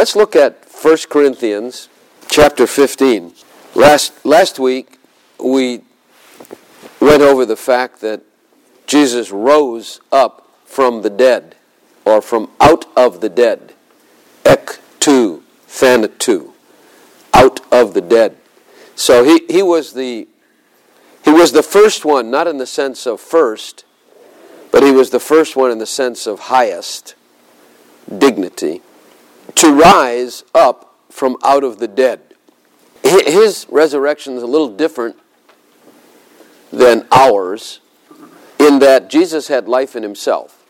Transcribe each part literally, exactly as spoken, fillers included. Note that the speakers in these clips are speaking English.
let's look at First Corinthians chapter fifteen. Last, last week, we went over the fact that Jesus rose up from the dead, or from out of the dead. Ek tu, thanatu, out of the dead. So he, he was the he was the first one, not in the sense of first, but he was the first one in the sense of highest dignity, to rise up from out of the dead. His resurrection is a little different than ours, in that Jesus had life in himself.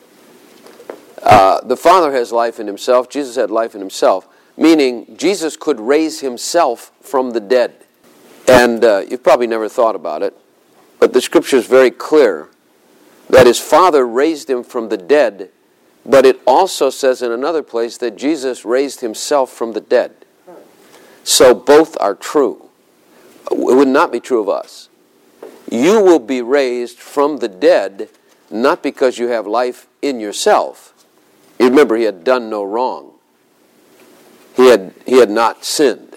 Uh, the Father has life in himself. Jesus had life in himself, meaning Jesus could raise himself from the dead. And uh, you've probably never thought about it, but the Scripture is very clear that his Father raised him from the dead, but it also says in another place that Jesus raised himself from the dead. So both are true. It would not be true of us. You will be raised from the dead, not because you have life in yourself. You remember, he had done no wrong. He had he had not sinned.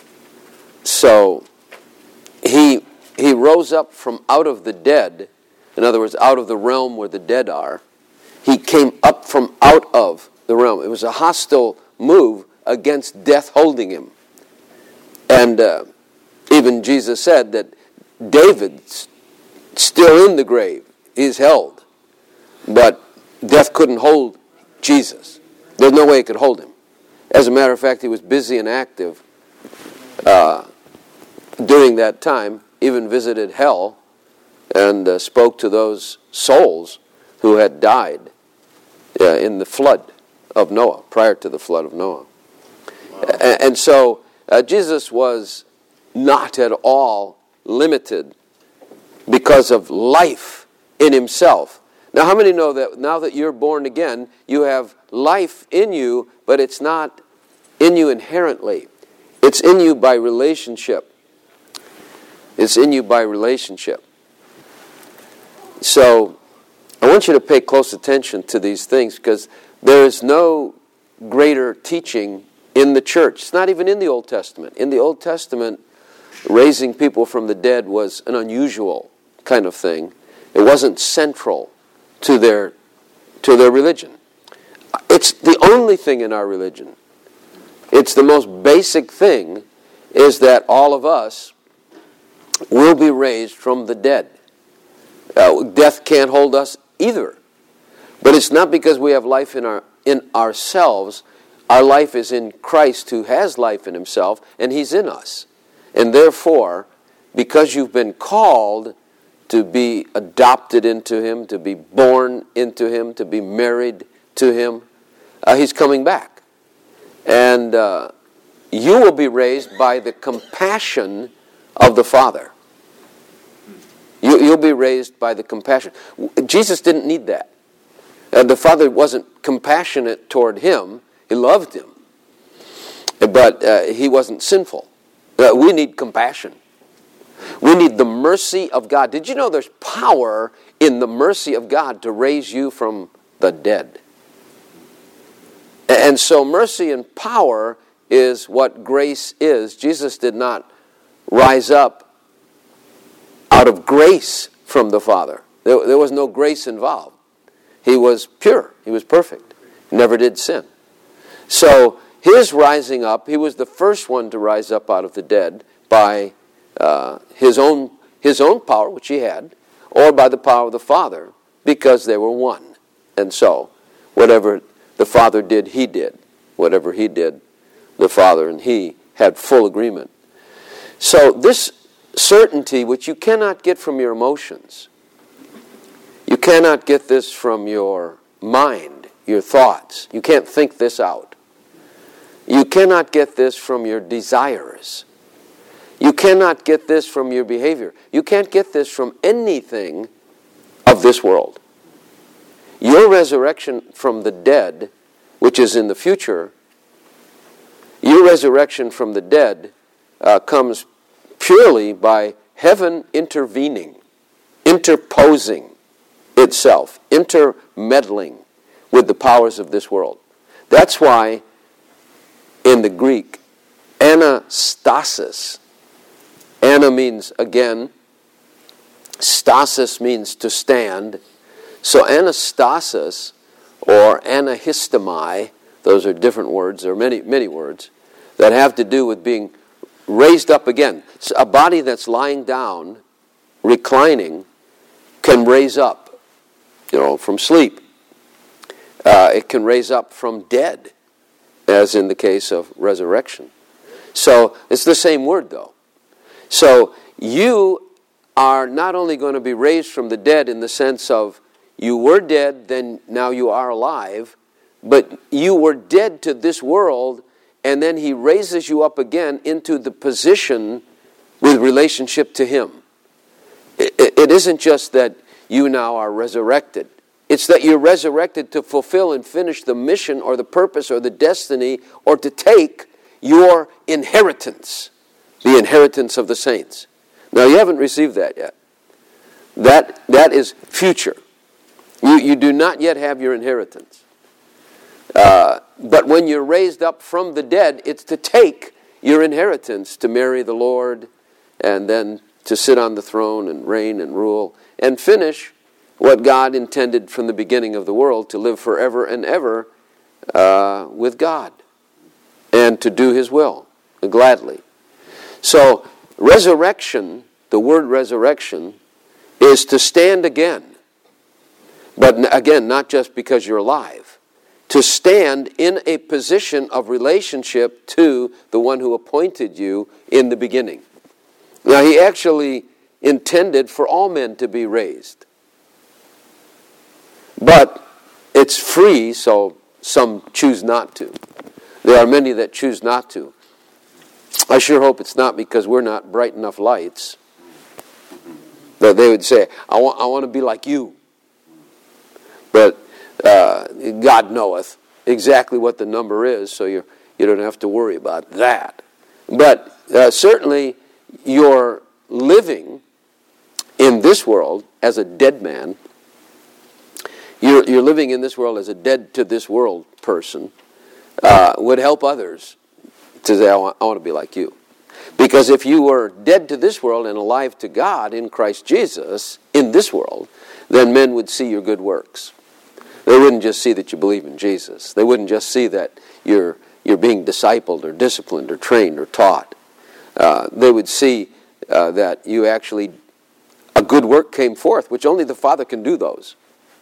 So he he rose up from out of the dead, in other words, out of the realm where the dead are. He came up from out of the realm. It was a hostile move against death holding him. And uh, even Jesus said that David's still in the grave. He's held. But death couldn't hold Jesus. There's no way it could hold him. As a matter of fact, he was busy and active uh, during that time, even visited hell and uh, spoke to those souls who had died uh, in the flood of Noah, prior to the flood of Noah. Wow. And, and so uh, Jesus was not at all limited because of life in himself. Now, how many know that now that you're born again, you have life in you, but it's not in you inherently. It's in you by relationship. It's in you by relationship. So, I want you to pay close attention to these things, because there is no greater teaching in the church. It's not even in the Old Testament. In the Old Testament, raising people from the dead was an unusual kind of thing. It wasn't central to their to their religion. It's the only thing in our religion. It's the most basic thing, is that all of us will be raised from the dead. Uh, death can't hold us either. But it's not because we have life in our in ourselves. Our life is in Christ, who has life in himself, and he's in us. And therefore, because you've been called to be adopted into him, to be born into him, to be married to him, uh, he's coming back. And uh, you will be raised by the compassion of the Father. You, you'll be raised by the compassion. Jesus didn't need that. And the Father wasn't compassionate toward him. He loved him. But uh, he wasn't sinful. Uh, we need compassion. We need the mercy of God. Did you know there's power in the mercy of God to raise you from the dead? And so mercy and power is what grace is. Jesus did not rise up out of grace from the Father. There, there was no grace involved. He was pure. He was perfect. He never did sin. So his rising up, he was the first one to rise up out of the dead by uh, his own his own power, which he had, or by the power of the Father, because they were one. And so, whatever the Father did, he did. Whatever he did, the Father and he had full agreement. So this certainty, which you cannot get from your emotions, you cannot get this from your mind, your thoughts. You can't think this out. You cannot get this from your desires. You cannot get this from your behavior. You can't get this from anything of this world. Your resurrection from the dead, which is in the future, your resurrection from the dead uh, comes purely by heaven intervening, interposing itself, intermeddling with the powers of this world. That's why in the Greek, anastasis. Ana means again, stasis means to stand. So anastasis or anahistemi, those are different words, there are many, many words, that have to do with being raised up again. So a body that's lying down, reclining, can raise up, you know, from sleep. Uh, it can raise up from dead, as in the case of resurrection. So it's the same word, though. So you are not only going to be raised from the dead in the sense of you were dead, then now you are alive, but you were dead to this world, and then he raises you up again into the position with relationship to him. It, it isn't just that you now are resurrected. It's that you're resurrected to fulfill and finish the mission or the purpose or the destiny or to take your inheritance, the inheritance of the saints. Now, you haven't received that yet. That, that is future. You, you do not yet have your inheritance. Uh, but when you're raised up from the dead, it's to take your inheritance, to marry the Lord, and then to sit on the throne and reign and rule, and finish what God intended from the beginning of the world, to live forever and ever uh, with God, and to do his will, gladly. So, resurrection, the word resurrection, is to stand again. But again, not just because you're alive. To stand in a position of relationship to the one who appointed you in the beginning. Now, he actually intended for all men to be raised. But it's free, so some choose not to. There are many that choose not to. I sure hope it's not because we're not bright enough lights that they would say, I want, I want to be like you. But uh, God knoweth exactly what the number is, so you you don't have to worry about that. But uh, certainly your living in this world as a dead man, you're, you're living in this world as a dead to this world person, uh, would help others to say, I want, I want to be like you. Because if you were dead to this world and alive to God in Christ Jesus in this world, then men would see your good works. They wouldn't just see that you believe in Jesus. They wouldn't just see that you're you're being discipled or disciplined or trained or taught. Uh, they would see uh, that you actually, a good work came forth, which only the Father can do those.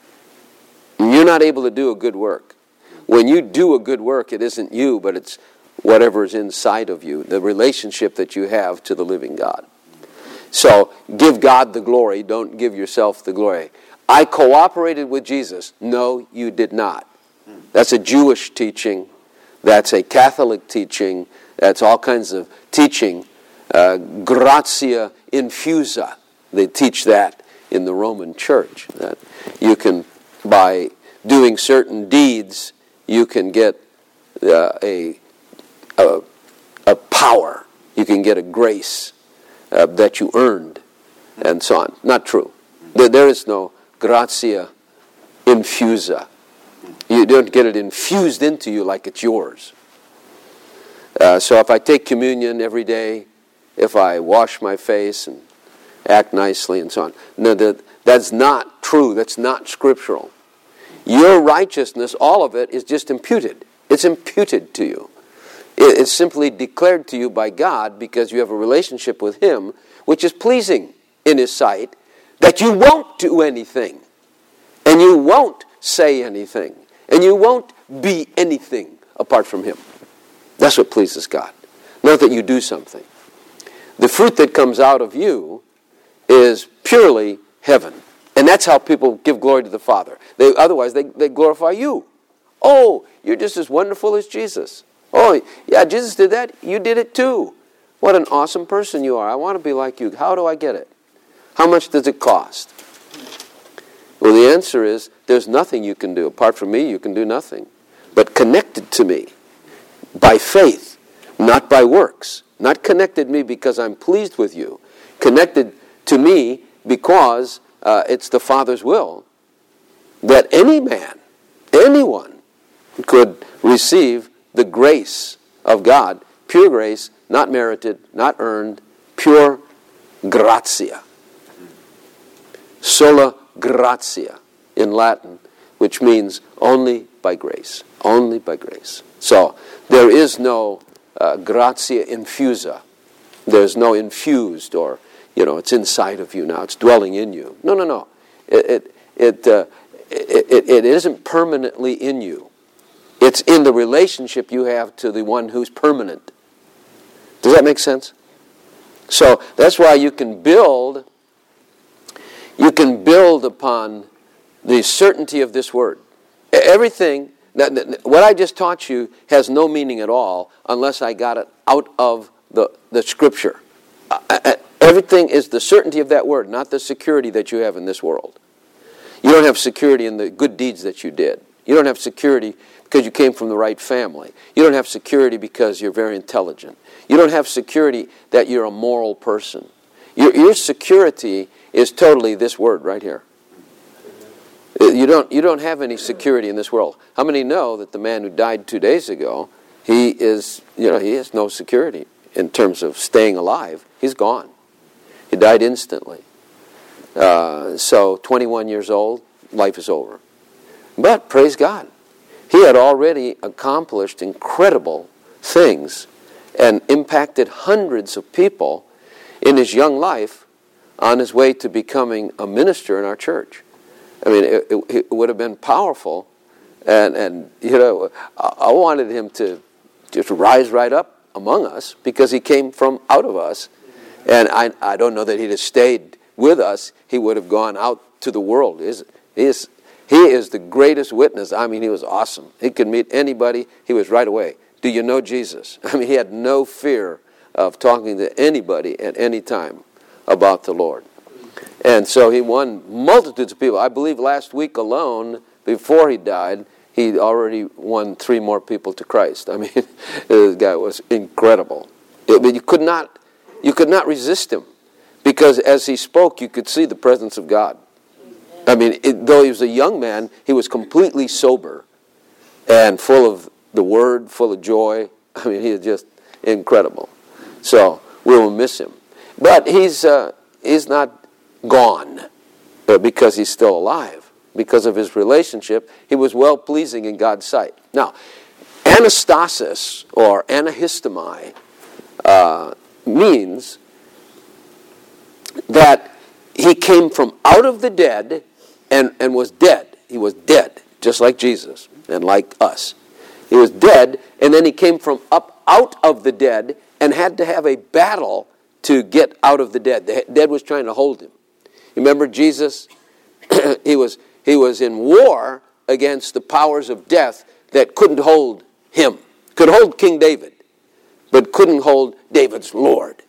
And you're not able to do a good work. When you do a good work, it isn't you, but it's whatever is inside of you, the relationship that you have to the living God. So, give God the glory, don't give yourself the glory. I cooperated with Jesus. No, you did not. That's a Jewish teaching. That's a Catholic teaching. That's all kinds of teaching. Uh, gratia infusa. They teach that in the Roman Church. That you can, by doing certain deeds, you can get uh, a, a, a power. You can get a grace uh, that you earned, and so on. Not true. There, there is no gratia infusa. You don't get it infused into you like it's yours. Uh, so if I take communion every day, if I wash my face and act nicely and so on, no, that, that's not true. That's not scriptural. Your righteousness, all of it, is just imputed. It's imputed to you. It, it's simply declared to you by God because you have a relationship with Him, which is pleasing in His sight, that you won't do anything, and you won't say anything, and you won't be anything apart from Him. That's what pleases God. Not that you do something. The fruit that comes out of you is purely heaven. And that's how people give glory to the Father. They, otherwise, they, they glorify you. Oh, you're just as wonderful as Jesus. Oh, yeah, Jesus did that. You did it too. What an awesome person you are. I want to be like you. How do I get it? How much does it cost? Well, the answer is, there's nothing you can do. Apart from me, you can do nothing. But connected to me by faith, not by works. Not connected to me because I'm pleased with you. Connected to me because uh, it's the Father's will that any man, anyone, could receive the grace of God. Pure grace, not merited, not earned, pure grazia. Sola gratia in Latin, which means only by grace. Only by grace. So, there is no uh, gratia infusa. There's no infused or, you know, it's inside of you now. It's dwelling in you. No, no, no. It it it, uh, it, it, it isn't permanently in you. It's in the relationship you have to the one who's permanent. Does that make sense? So that's why you can build, you can build upon the certainty of this word. Everything, what I just taught you has no meaning at all unless I got it out of the, the Scripture. Everything is the certainty of that word, not the security that you have in this world. You don't have security in the good deeds that you did. You don't have security because you came from the right family. You don't have security because you're very intelligent. You don't have security that you're a moral person. Your, your security is totally this word right here. You don't, you don't have any security in this world. How many know that the man who died two days ago, he is, you know, he has no security in terms of staying alive. He's gone. He died instantly. Uh, so, twenty-one years old, life is over. But, praise God, he had already accomplished incredible things and impacted hundreds of people in his young life on his way to becoming a minister in our church. I mean, it, it, it would have been powerful, and, and you know, I, I wanted him to just rise right up among us because he came from out of us. And I, I don't know that he'd have stayed with us. He would have gone out to the world. He is, he is, he is the greatest witness. I mean, he was awesome. He could meet anybody. He was right away. Do you know Jesus? I mean, he had no fear of talking to anybody at any time about the Lord. And so he won multitudes of people. I believe last week alone, before he died, he already won three more people to Christ. I mean, this guy was incredible. It, but you could not... You could not resist him because as he spoke, you could see the presence of God. I mean, it, though he was a young man, he was completely sober and full of the Word, full of joy. I mean, he is just incredible. So we will miss him. But he's, uh, he's not gone uh, because he's still alive. Because of his relationship, he was well-pleasing in God's sight. Now, anastasis or anahistemi, uh, means that he came from out of the dead and, and was dead. He was dead, just like Jesus and like us. He was dead, and then he came from up out of the dead and had to have a battle to get out of the dead. The dead was trying to hold him. You remember Jesus? he was he was in war against the powers of death that couldn't hold him. Could hold King David, but couldn't hold David's Lord.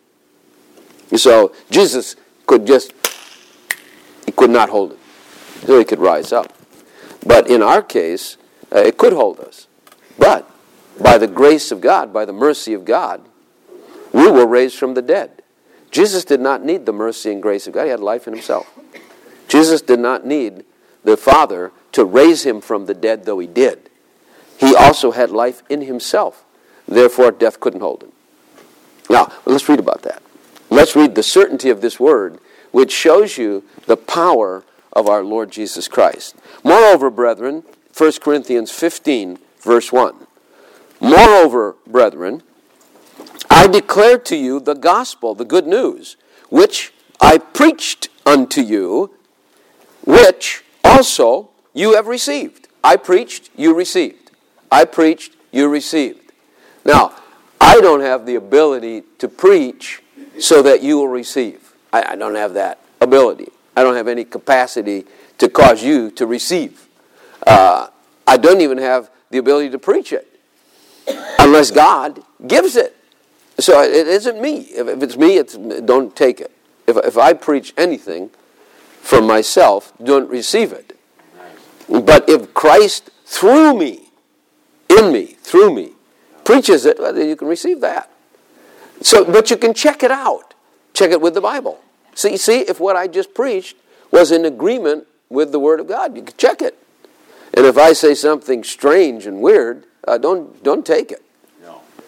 So Jesus could just, he could not hold it. So he could rise up. But in our case, uh, it could hold us. But by the grace of God, by the mercy of God, we were raised from the dead. Jesus did not need the mercy and grace of God. He had life in himself. Jesus did not need the Father to raise him from the dead, though he did. He also had life in himself. Therefore, death couldn't hold him. Now, let's read about that. Let's read the certainty of this word, which shows you the power of our Lord Jesus Christ. Moreover, brethren, First Corinthians fifteen, verse one. Moreover, brethren, I declare to you the gospel, the good news, which I preached unto you, which also you have received. I preached, you received. I preached, you received. Now, I don't have the ability to preach so that you will receive. I, I don't have that ability. I don't have any capacity to cause you to receive. Uh, I don't even have the ability to preach it unless God gives it. So it isn't me. If, if it's me, it's don't take it. If, if I preach anything from myself, don't receive it. But if Christ through me, in me, through me, preaches it, well, then you can receive that. So, but you can check it out. Check it with the Bible. See, see if what I just preached was in agreement with the Word of God. You can check it. And if I say something strange and weird, uh, don't don't take it. No.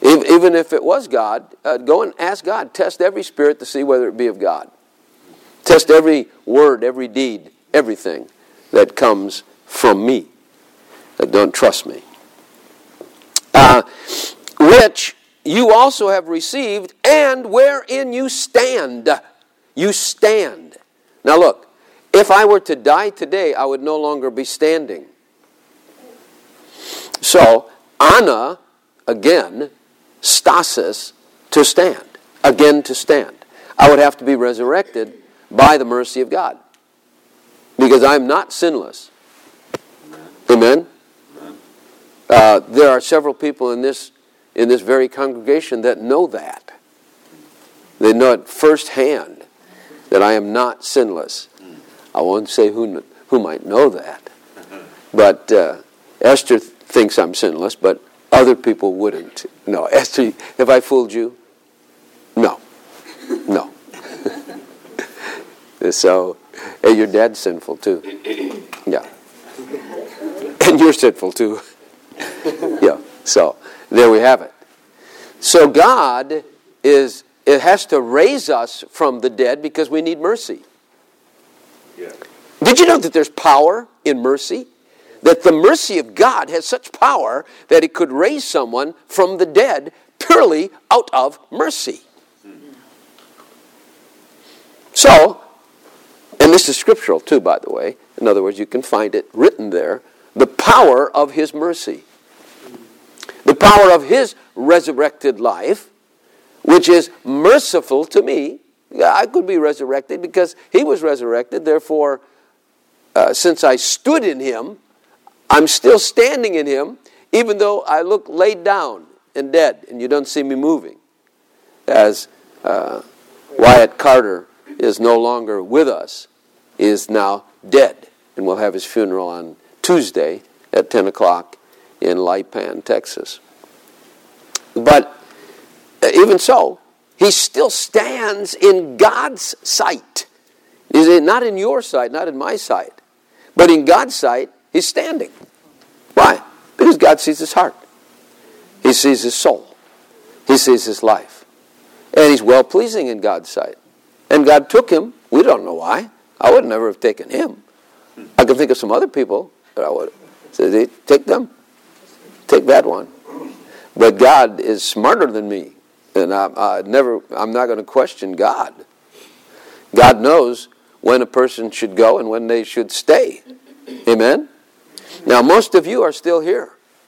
Even if it was God, uh, go and ask God. Test every spirit to see whether it be of God. Test every word, every deed, everything that comes from me that don't trust me. Uh, which you also have received, and wherein you stand. You stand. Now look, if I were to die today, I would no longer be standing. So, ana, again, stasis, to stand. Again to stand. I would have to be resurrected by the mercy of God. Because I'm not sinless. Amen? Uh, there are several people in this in this very congregation that know that. They know it firsthand that I am not sinless. I won't say who who might know that. But uh, Esther th- thinks I'm sinless, but other people wouldn't. No, Esther, have I fooled you? No. No. So, and your dad's sinful too. Yeah. And you're sinful too. Yeah. So, there we have it. So God is, it has to raise us from the dead because we need mercy. Yeah. Did you know that there's power in mercy? That the mercy of God has such power that it could raise someone from the dead purely out of mercy. So, and this is scriptural too, by the way. In other words, you can find it written there. The power of His mercy. The power of His resurrected life, which is merciful to me. I could be resurrected because He was resurrected. Therefore, uh, since I stood in Him, I'm still standing in Him, even though I look laid down and dead, and you don't see me moving. As uh, Wyatt Carter is no longer with us, he is now dead, and we'll have his funeral on Tuesday at ten o'clock in Lipan, Texas. But even so, he still stands in God's sight. Not in your sight, not in my sight, but in God's sight, he's standing. Why? Because God sees his heart. He sees his soul. He sees his life. And he's well-pleasing in God's sight. And God took him. We don't know why. I would never have taken him. I can think of some other people that I would have said, take them. Take that one. But God is smarter than me. And I, I never, I'm not going to question God. God knows when a person should go and when they should stay. Amen? Now, most of you are still here.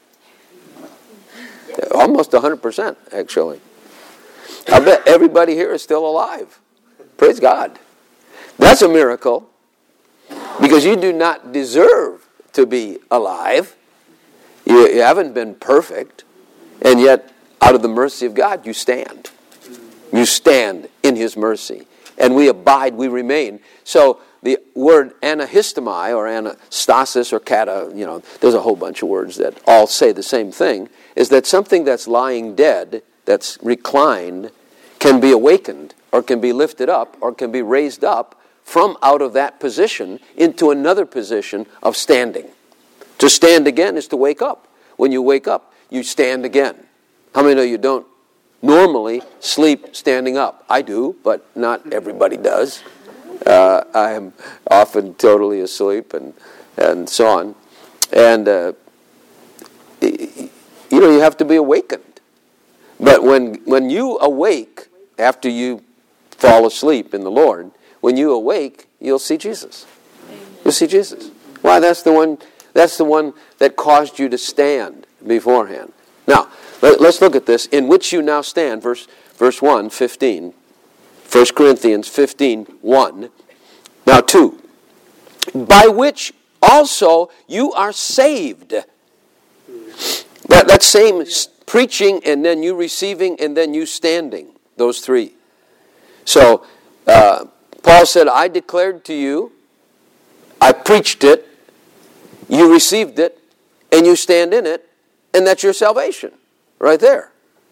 Almost one hundred percent, actually. I bet everybody here is still alive. Praise God. That's a miracle. Because you do not deserve to be alive. You, you haven't been perfect. And yet, out of the mercy of God, you stand. You stand in His mercy. And we abide, we remain. So, the word anahistomai or anastasis or kata, you know, there's a whole bunch of words that all say the same thing, is that something that's lying dead, that's reclined, can be awakened or can be lifted up or can be raised up from out of that position into another position of standing. To stand again is to wake up. When you wake up, you stand again. How many know you don't normally sleep standing up? I do, but not everybody does. Uh, I am often totally asleep and, and so on. And, uh, you know, you have to be awakened. But when when you awake after you fall asleep in the Lord, when you awake, you'll see Jesus. You'll see Jesus. Why? That's the one. That's the one that caused you to stand beforehand. Now, let, let's look at this. In which you now stand, verse verse one, fifteen. First Corinthians fifteen, one. Now two. By which also you are saved. That, that same preaching and then you receiving and then you standing. Those three. So, uh, Paul said, I declared to you, I preached it, you received it, and you stand in it, and that's your salvation. Right there.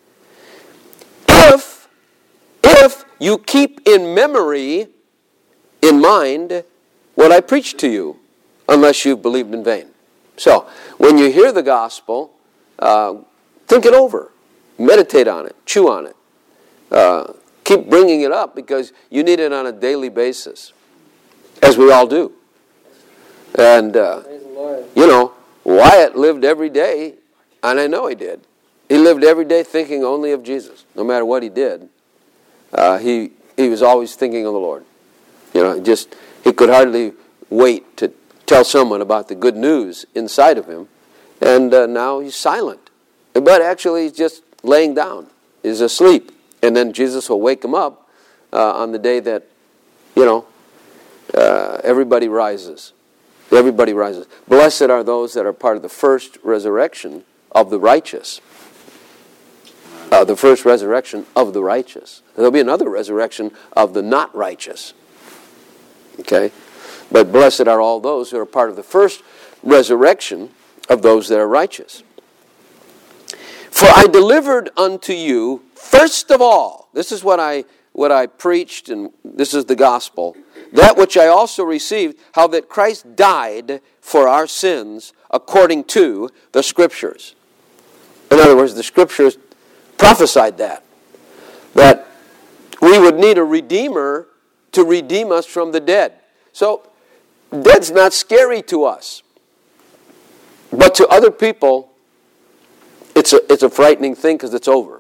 If, if you keep in memory, in mind, what I preached to you, unless you've believed in vain. So, when you hear the gospel, uh, think it over. meditate on it, chew on it. Uh, keep bringing it up because you need it on a daily basis, as we all do. And, uh, you know, Wyatt lived every day, and I know he did. He lived every day thinking only of Jesus. No matter what he did, uh, he he was always thinking of the Lord. You know, just he could hardly wait to tell someone about the good news inside of him. And uh, now he's silent. But actually he's just laying down. He's asleep. And then Jesus will wake him up uh, on the day that, you know, uh, everybody rises. Everybody rises. Blessed are those that are part of the first resurrection of the righteous. Uh, the first resurrection of the righteous. There'll be another resurrection of the not righteous. Okay? But blessed are all those who are part of the first resurrection of those that are righteous. For I delivered unto you, first of all, this is what I what I preached, and this is the gospel, that which I also received, how that Christ died for our sins according to the Scriptures. In other words, the Scriptures prophesied that, that we would need a Redeemer to redeem us from the dead. So, dead's not scary to us. But to other people, it's a, it's a frightening thing because it's over.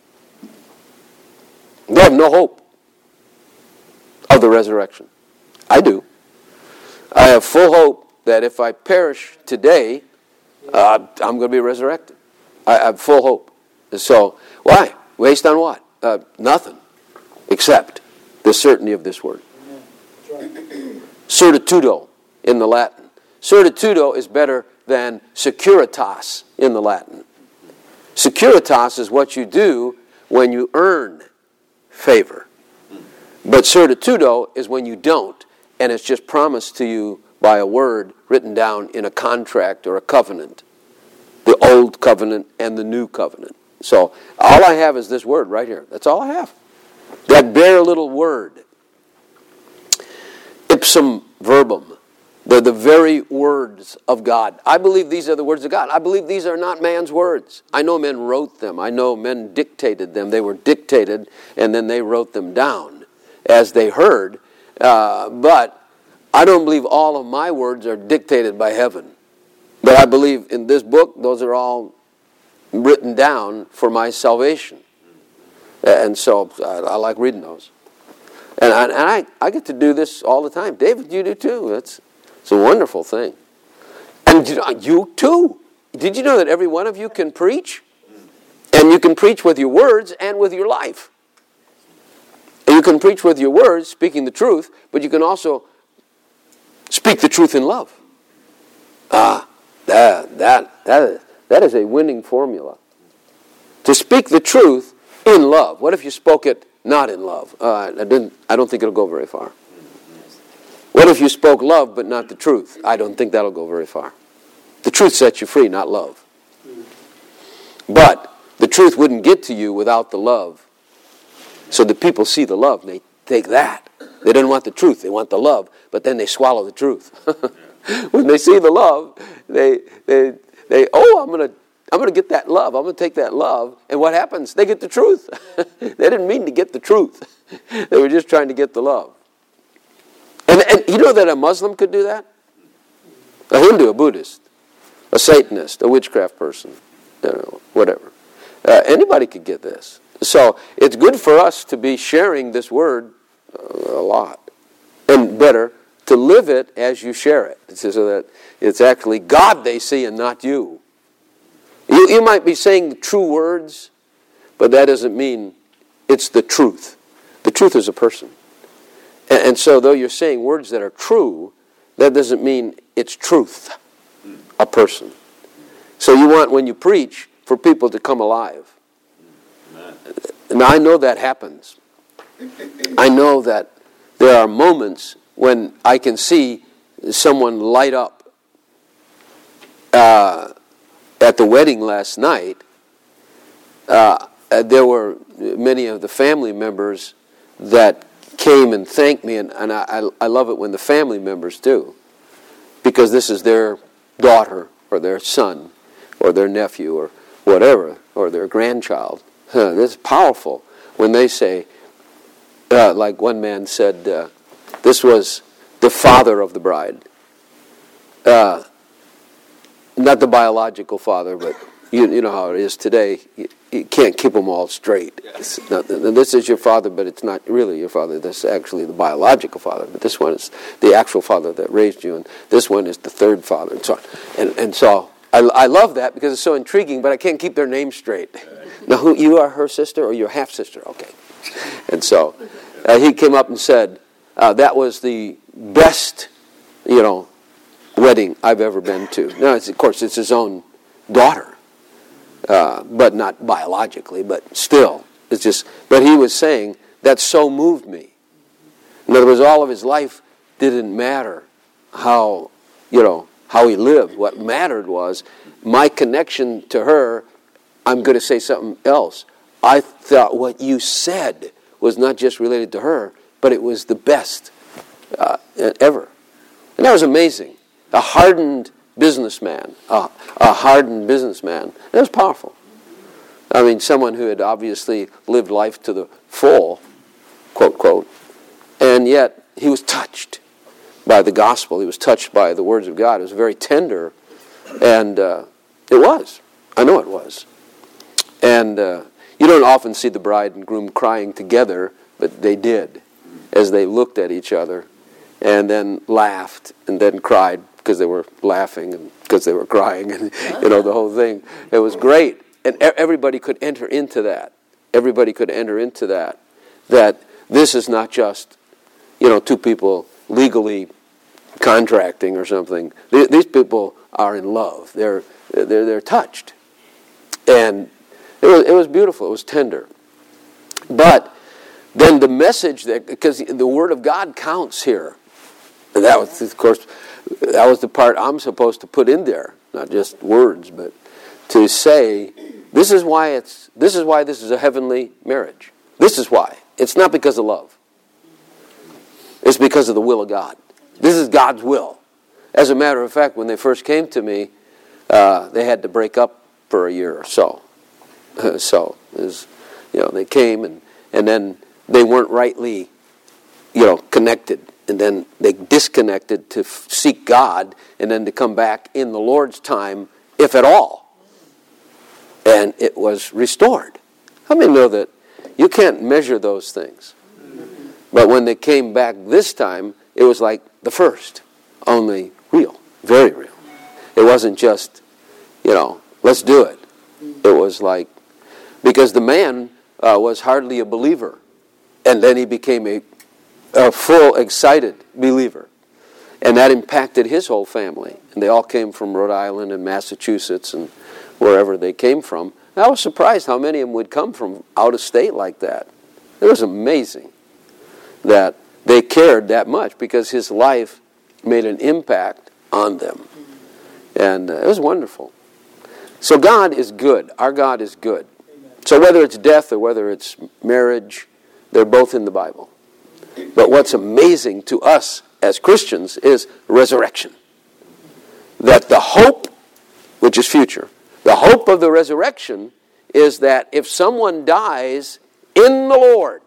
They have no hope of the resurrection. I do. I have full hope that if I perish today, uh, I'm going to be resurrected. I have full hope. So, why? Waste on what? Uh, nothing. Except the certainty of this word. Certitudo in the Latin. Certitudo is better than securitas in the Latin. Securitas is what you do when you earn favor. But certitudo is when you don't, and it's just promised to you by a word written down in a contract or a covenant. The old covenant and the new covenant. So all I have is this word right here. That's all I have. That bare little word. Ipsum verbum. They're the very words of God. I believe these are the words of God. I believe these are not man's words. I know men wrote them. I know men dictated them. They were dictated, and then they wrote them down as they heard. Uh, but I don't believe all of my words are dictated by heaven. But I believe in this book, those are all written down for my salvation. And so I, I like reading those. And, I, and I, I get to do this all the time. David, you do too. It's, it's a wonderful thing. And you, you too. Did you know that every one of you can preach? And you can preach with your words and with your life. And you can preach with your words, speaking the truth, but you can also speak the truth in love. Ah, that, that, that, is, that is a winning formula. To speak the truth in love. What if you spoke it not in love? Uh, I, didn't, I don't think it'll go very far. What if you spoke love but not the truth? I don't think that'll go very far. The truth sets you free, not love. But the truth wouldn't get to you without the love. So the people see the love and they take that. They don't want the truth, they want the love, but then they swallow the truth. When they see the love, they they they oh, I'm going to I'm going to get that love. I'm going to take that love. And what happens? They get the truth. They didn't mean to get the truth. They were just trying to get the love. And, and you know that a Muslim could do that? A Hindu, a Buddhist, a Satanist, a witchcraft person, you know, whatever. Uh, anybody could get this. So it's good for us to be sharing this word uh, a lot. And better to live it as you share it. So that it's actually God they see and not you. You, you might be saying true words, but that doesn't mean it's the truth. The truth is a person. And, and so though you're saying words that are true, that doesn't mean it's truth, a person. So you want, when you preach, for people to come alive. Now I know that happens. I know that there are moments when I can see someone light up. Uh, at the wedding last night, uh, there were many of the family members that came and thanked me, and, and I, I love it when the family members do, because this is their daughter or their son or their nephew or whatever, or their grandchild. Huh, that's powerful when they say, uh, like one man said, uh, this was the father of the bride. Uh, not the biological father, but you, you know how it is today. You, you can't keep them all straight. It's not, this is your father, but it's not really your father. This is actually the biological father, but this one is the actual father that raised you, and this one is the third father, and so on. And, and so I, I love that because it's so intriguing, but I can't keep their names straight. Now, who you are her sister or your half-sister? Okay. And so uh, he came up and said, uh, that was the best, you know, wedding I've ever been to. Now, it's, of course, it's his own daughter, uh, but not biologically, but still. It's just, but he was saying, that so moved me. In other words, all of his life didn't matter how, you know, how he lived. What mattered was my connection to her. I'm going to say something else. I thought what you said was not just related to her, but it was the best uh, ever. And that was amazing. A hardened businessman, uh, a hardened businessman. That was powerful. I mean, someone who had obviously lived life to the full, quote, quote, and yet he was touched by the gospel. He was touched by the words of God. It was very tender, and uh, it was. I know it was. And uh, you don't often see the bride and groom crying together, but they did as they looked at each other and then laughed and then cried because they were laughing and because they were crying and, you know, the whole thing. It was great. And everybody could enter into that. Everybody could enter into that. That this is not just, you know, two people legally contracting or something. These people are in love. They're they're they're touched. And it was it was beautiful. It was tender. But then the message that, because the Word of God counts here. And that was, of course, that was the part I'm supposed to put in there, not just words, but to say, this is why it's this is why this is a heavenly marriage. This is why. It's not because of love. It's because of the will of God. This is God's will. As a matter of fact, when they first came to me, uh, they had to break up for a year or so. Uh, so, it was, you know, they came and, and then they weren't rightly, you know, connected. And then they disconnected to f- seek God and then to come back in the Lord's time, if at all. And it was restored. How many know that you can't measure those things? But when they came back this time, it was like the first, only real, very real. It wasn't just, you know, let's do it. It was like, because the man uh, was hardly a believer, and then he became a, a full, excited believer. And that impacted his whole family. And they all came from Rhode Island and Massachusetts and wherever they came from. And I was surprised how many of them would come from out of state like that. It was amazing that they cared that much because his life made an impact on them. And uh, it was wonderful. So God is good. Our God is good. So whether it's death or whether it's marriage, they're both in the Bible. But what's amazing to us as Christians is resurrection. That the hope, which is future, the hope of the resurrection is that if someone dies in the Lord,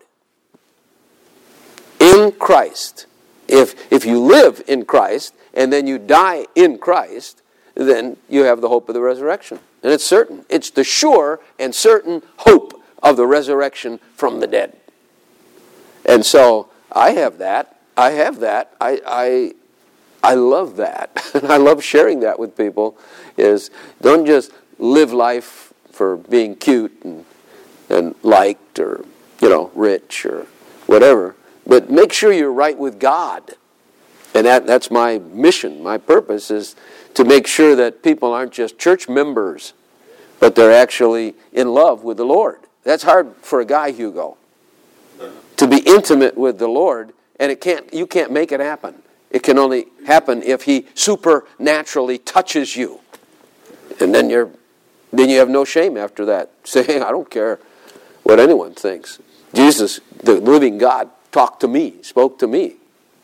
in Christ, if if you live in Christ and then you die in Christ, then you have the hope of the resurrection. And it's certain. It's the sure and certain hope of the resurrection from the dead. And so I have that. I have that. I I, I love that. And I love sharing that with people. Is don't just live life for being cute and and liked or, you know, rich or whatever. But make sure you're right with God. And that, that's my mission. My purpose is to make sure that people aren't just church members, but they're actually in love with the Lord. That's hard for a guy, Hugo, to be intimate with the Lord, and it can't. You can't make it happen. It can only happen if He supernaturally touches you. And then you're, then you have no shame after that, saying, I don't care what anyone thinks. Jesus, the living God, talked to me, spoke to me.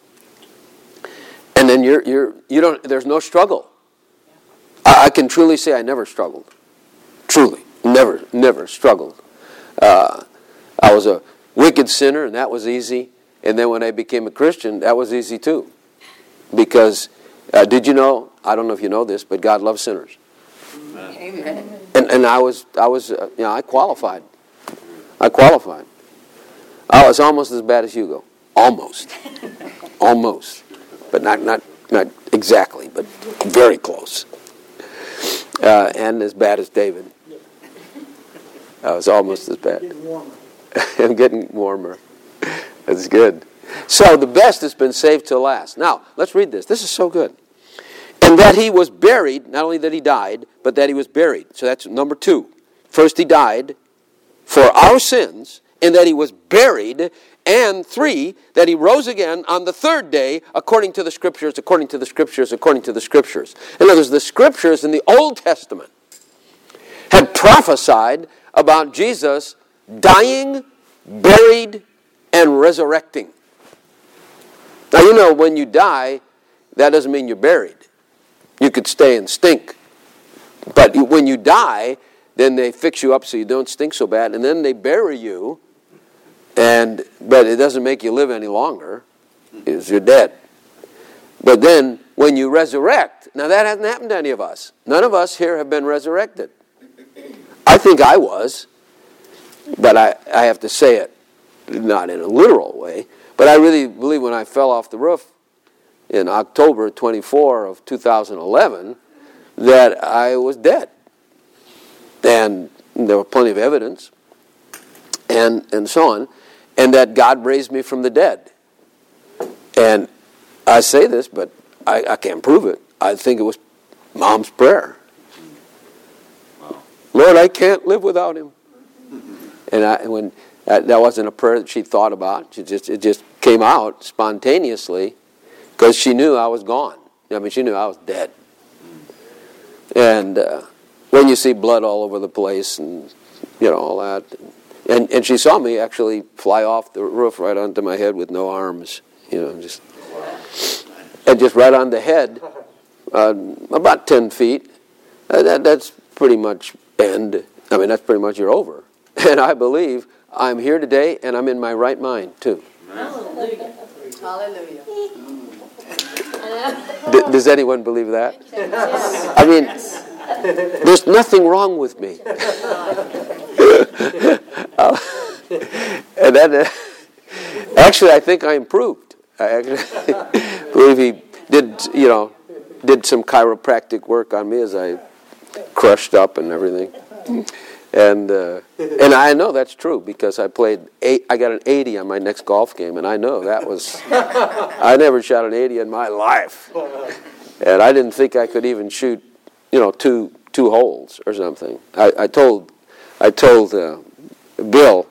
And then you're you're you don't there's no struggle. I, I can truly say I never struggled. Truly. Never, never struggled. Uh, I was a wicked sinner, and that was easy. And then when I became a Christian, that was easy too. Because, uh, did you know, I don't know if you know this, but God loves sinners. Amen. And, and I was, I was, uh, you know, I qualified. I qualified. I was almost as bad as Hugo. Almost. Almost. But not, not, not exactly, but very close. Uh, and as bad as David. I was almost as bad. I'm getting warmer. That's good. So the best has been saved till last. Now, let's read this. This is so good. And that he was buried, not only that he died, but that he was buried. So that's number two. First he died for our sins, and that he was buried, and three, that he rose again on the third day, according to the Scriptures, according to the Scriptures, according to the Scriptures. In other words, the Scriptures in the Old Testament had prophesied about Jesus dying, buried, and resurrecting. Now, you know, when you die, that doesn't mean you're buried. You could stay and stink. But when you die, then they fix you up so you don't stink so bad, and then they bury you, and but it doesn't make you live any longer, because you're dead. But then, when you resurrect, now that hasn't happened to any of us. None of us here have been resurrected. I think I was, but I, I have to say it, not in a literal way, but I really believe when I fell off the roof in October twenty-fourth of two thousand eleven, that I was dead. And there were plenty of evidence, and, and so on, and that God raised me from the dead. And I say this, but I, I can't prove it. I think it was Mom's prayer. Wow. Lord, I can't live without him. And I, when that, that wasn't a prayer that she thought about. She just it just came out spontaneously because she knew I was gone. I mean, she knew I was dead. And uh, when you see blood all over the place and, you know, all that. And, and she saw me actually fly off the roof right onto my head with no arms. You know, just... And just right on the head, uh, about ten feet. Uh, that, that's pretty much end. I mean, that's pretty much you're over. And I believe I'm here today and I'm in my right mind, too. Hallelujah. Hallelujah. D- does anyone believe that? Yes. I mean, there's nothing wrong with me. uh, and then, uh, actually, I think I improved. I actually believe he did, you know, did some chiropractic work on me as I crushed up and everything. And uh, and I know that's true because I played eight, I got an eighty on my next golf game, and I know that was I never shot an eighty in my life, and I didn't think I could even shoot, you know, two two holes or something. I, I told I told uh, Bill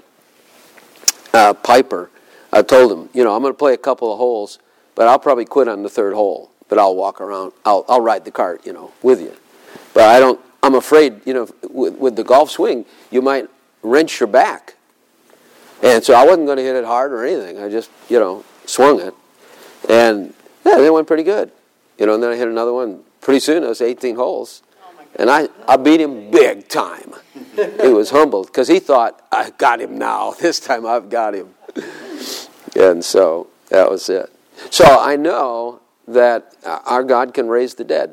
uh, Piper, I told him, you know, I'm going to play a couple of holes, but I'll probably quit on the third hole. But I'll walk around, I'll I'll ride the cart, you know, with you. But I don't. I'm afraid, you know, with, with the golf swing, you might wrench your back. And so I wasn't going to hit it hard or anything. I just, you know, swung it. And, yeah, it went pretty good. You know, and then I hit another one. Pretty soon, it was eighteen holes. And I, I beat him big time. He was humbled because he thought, I got him now. This time I've got him. And so that was it. So I know that our God can raise the dead.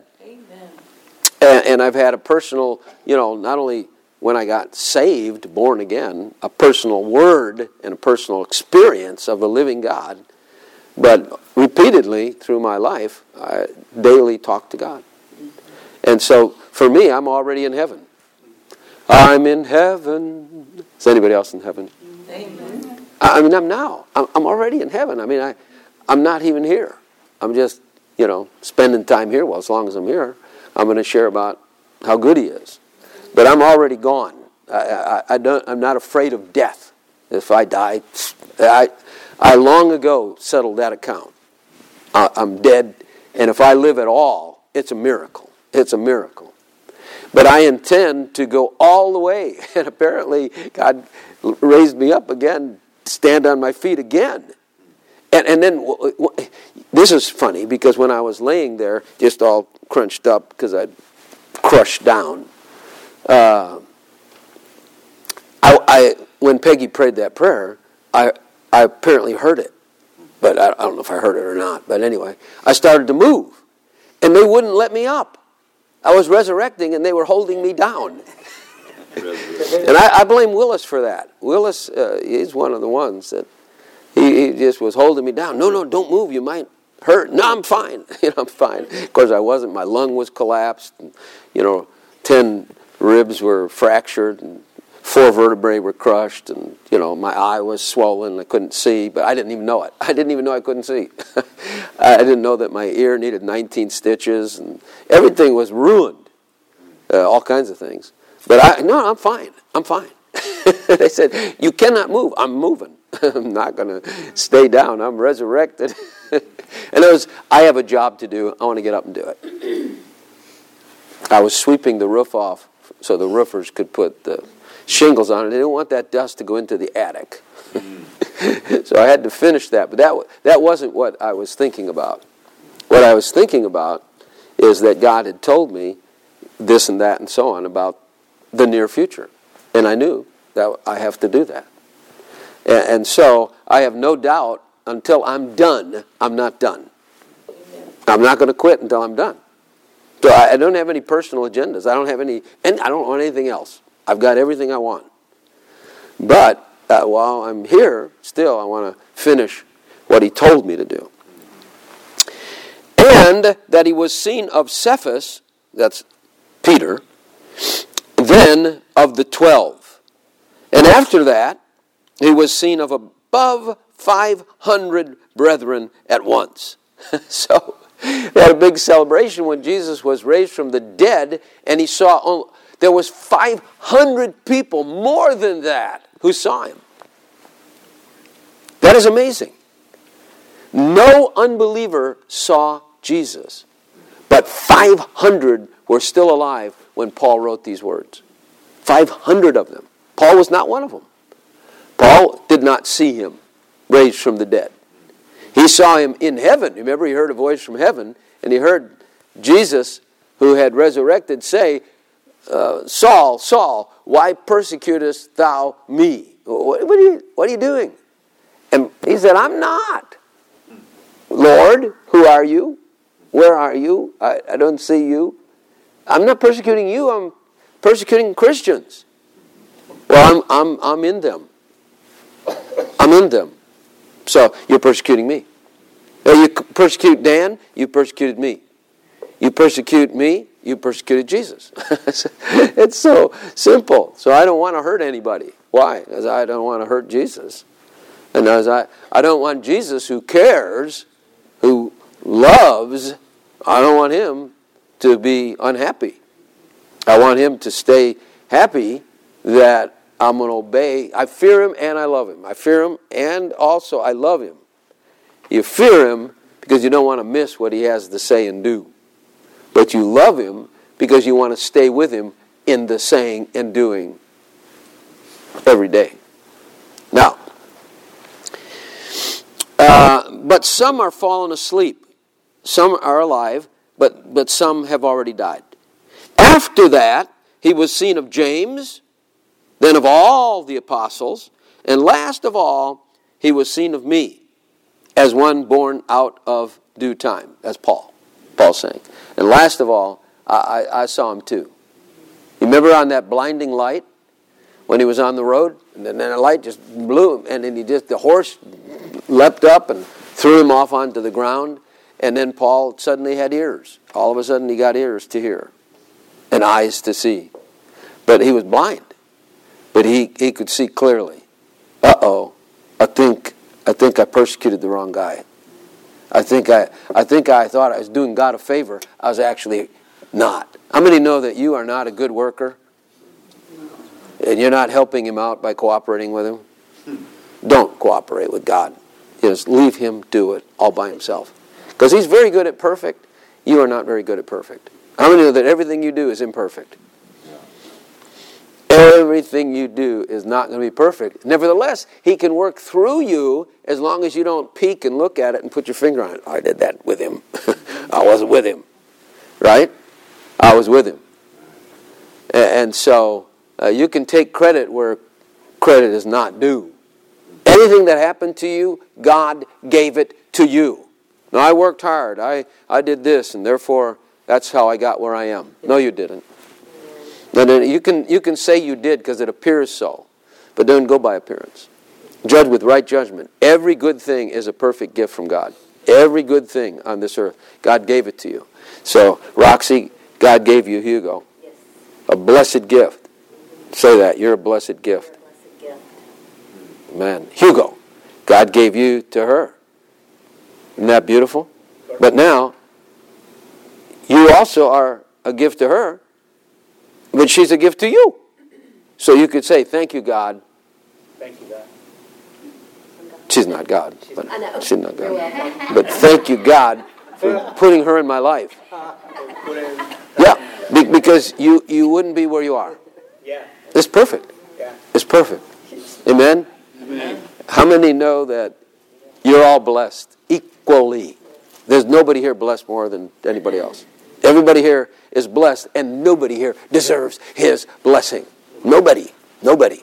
And I've had a personal, you know, not only when I got saved, born again, a personal word and a personal experience of the living God, but repeatedly through my life, I daily talk to God. And so, for me, I'm already in heaven. I'm in heaven. Is anybody else in heaven? Amen. I mean, I'm now. I'm already in heaven. I mean, I, I'm not even here. I'm just, you know, spending time here. Well, as long as I'm here, I'm going to share about how good he is. But I'm already gone. I, I, I don't, I'm not afraid of death. If I die, I, I long ago settled that account. I, I'm dead, and if I live at all, it's a miracle. It's a miracle. But I intend to go all the way, and apparently God raised me up again, stand on my feet again. And, and then, this is funny, because when I was laying there, just all crunched up because I'd crushed down, uh, I, I when Peggy prayed that prayer, I I apparently heard it, but I, I don't know if I heard it or not. But anyway, I started to move, and they wouldn't let me up. I was resurrecting, and they were holding me down. And I, I blame Willis for that. Willis, uh, he's one of the ones that he, he just was holding me down. No, no, don't move. You might hurt. No, I'm fine. You know, I'm fine. Of course, I wasn't. My lung was collapsed. And, you know, ten ribs were fractured, and four vertebrae were crushed, and you know, my eye was swollen. I couldn't see, but I didn't even know it. I didn't even know I couldn't see. I didn't know that my ear needed nineteen stitches, and everything was ruined. Uh, all kinds of things. But I, no, I'm fine. I'm fine. They said, you cannot move. I'm moving. I'm not going to stay down. I'm resurrected. And it was, I have a job to do. I want to get up and do it. I was sweeping the roof off so the roofers could put the shingles on it. They didn't want that dust to go into the attic. So I had to finish that. But that, that wasn't what I was thinking about. What I was thinking about is that God had told me this and that and so on about the near future. And I knew that I have to do that. And, and so I have no doubt until I'm done, I'm not done. I'm not going to quit until I'm done. So I, I don't have any personal agendas. I don't have any, and I don't want anything else. I've got everything I want. But uh, while I'm here, still I want to finish what he told me to do. And that he was seen of Cephas, that's Peter, then of the twelve. And after that, he was seen of above five hundred brethren at once. So, they had a big celebration when Jesus was raised from the dead, and he saw, oh, there was five hundred people, more than that, who saw him. That is amazing. No unbeliever saw Jesus, but five hundred were still alive when Paul wrote these words. five hundred of them. Paul was not one of them. Paul did not see him raised from the dead. He saw him in heaven. Remember, he heard a voice from heaven, and he heard Jesus, who had resurrected, say, uh, Saul, Saul, why persecutest thou me? What, what, are you, what are you doing? And he said, I'm not. Lord, who are you? Where are you? I, I don't see you. I'm not persecuting you. I'm persecuting Christians. Well, I'm, I'm, I'm in them. I'm in them. So you're persecuting me. You persecute Dan, you persecuted me. You persecute me, you persecuted Jesus. It's so simple. So I don't want to hurt anybody. Why? Because I don't want to hurt Jesus. And as I, I don't want Jesus, who cares, who loves, I don't want him to be unhappy. I want him to stay happy that I'm going to obey. I fear him and I love him. I fear him and also I love him. You fear him because you don't want to miss what he has to say and do. But you love him because you want to stay with him in the saying and doing every day. Now, uh, but some are fallen asleep. Some are alive, but, but some have already died. After that, he was seen of James, then of all the apostles, and last of all, he was seen of me, as one born out of due time. That's Paul. Paul's saying. And last of all, I, I, I saw him too. You remember on that blinding light, when he was on the road, and then the light just blew him, and then he just, the horse leapt up and threw him off onto the ground, and then Paul suddenly had ears. All of a sudden he got ears to hear, and eyes to see. But he was blind. But he, he could see clearly. Uh-oh, I think I think I persecuted the wrong guy. I think I I think I thought I was doing God a favor. I was actually not. How many know that you are not a good worker? And you're not helping him out by cooperating with him? Don't cooperate with God. Just leave him do it all by himself. Because he's very good at perfect. You are not very good at perfect. How many know that everything you do is imperfect? Everything you do is not going to be perfect. Nevertheless, he can work through you as long as you don't peek and look at it and put your finger on it. I did that with him. I wasn't with him. Right? I was with him. And so uh, you can take credit where credit is not due. Anything that happened to you, God gave it to you. Now, I worked hard. I, I did this, and therefore, that's how I got where I am. No, you didn't. No, no, you can, you can say you did because it appears so, but don't go by appearance. Judge with right judgment. Every good thing is a perfect gift from God. Every good thing on this earth, God gave it to you. So, Roxy, God gave you Hugo. Yes. A blessed gift. Say that. You're a blessed gift. Blessed gift. Man. Hugo, God gave you to her. Isn't that beautiful? But now, you also are a gift to her, but she's a gift to you. So you could say, thank you, God. Thank you, God. She's not God. But I know. she's not You're God. welcome. But thank you, God, for putting her in my life. Put in, Yeah, be- because you, you wouldn't be where you are. yeah, It's perfect. yeah. It's perfect. Amen? Amen. How many know that you're all blessed equally? There's nobody here blessed more than anybody else. Everybody here is blessed, and nobody here deserves his blessing. Nobody. Nobody.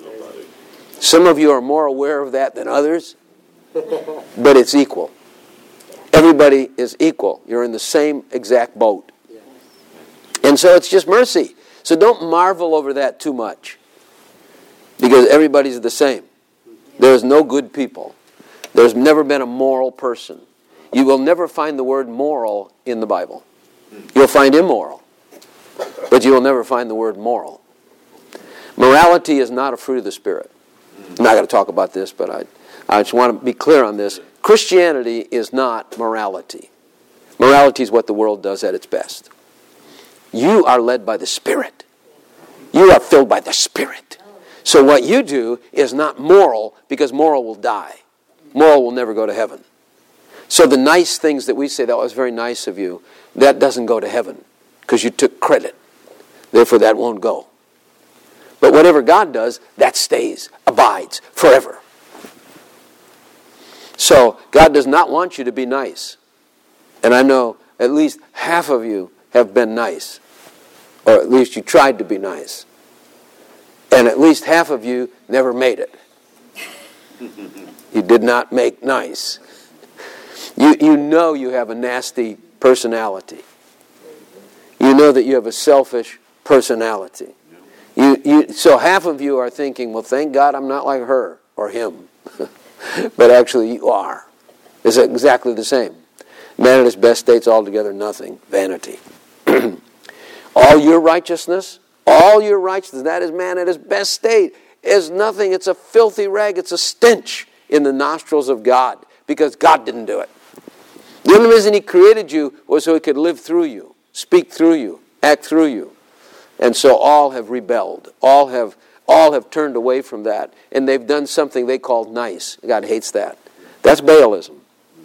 Some of you are more aware of that than others, but it's equal. Everybody is equal. You're in the same exact boat. And so it's just mercy. So don't marvel over that too much, because everybody's the same. There's no good people. There's never been a moral person. You will never find the word moral in the Bible. You'll find immoral, but you will never find the word moral. Morality is not a fruit of the Spirit. I'm not going to talk about this, but I, I just want to be clear on this. Christianity is not morality. Morality is what the world does at its best. You are led by the Spirit. You are filled by the Spirit. So what you do is not moral, because moral will die. Moral will never go to heaven. So the nice things that we say, that was very nice of you, that doesn't go to heaven because you took credit. Therefore, that won't go. But whatever God does, that stays, abides forever. So God does not want you to be nice. And I know at least half of you have been nice. Or at least you tried to be nice. And at least half of you never made it. You did not make nice. You, you know you have a nasty personality. You know that you have a selfish personality. You, you, so half of you are thinking, well, thank God I'm not like her or him. But actually you are. It's exactly the same. Man at his best state's altogether nothing. Vanity. All your righteousness, all your righteousness, that is man at his best state, is nothing. It's a filthy rag. It's a stench in the nostrils of God, because God didn't do it. The only reason he created you was so he could live through you, speak through you, act through you. And so all have rebelled. All have all have turned away from that. And they've done something they call nice. God hates that. That's Baalism.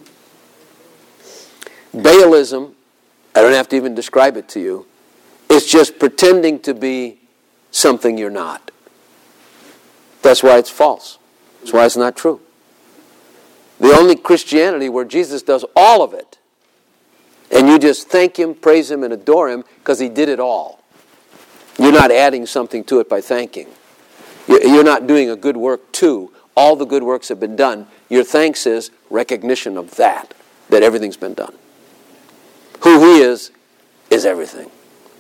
Baalism, I don't have to even describe it to you, it's just pretending to be something you're not. That's why it's false. That's why it's not true. The only Christianity where Jesus does all of it, and you just thank him, praise him, and adore him because he did it all. You're not adding something to it by thanking. You're not doing a good work too. All the good works have been done. Your thanks is recognition of that, that everything's been done. Who he is, is everything.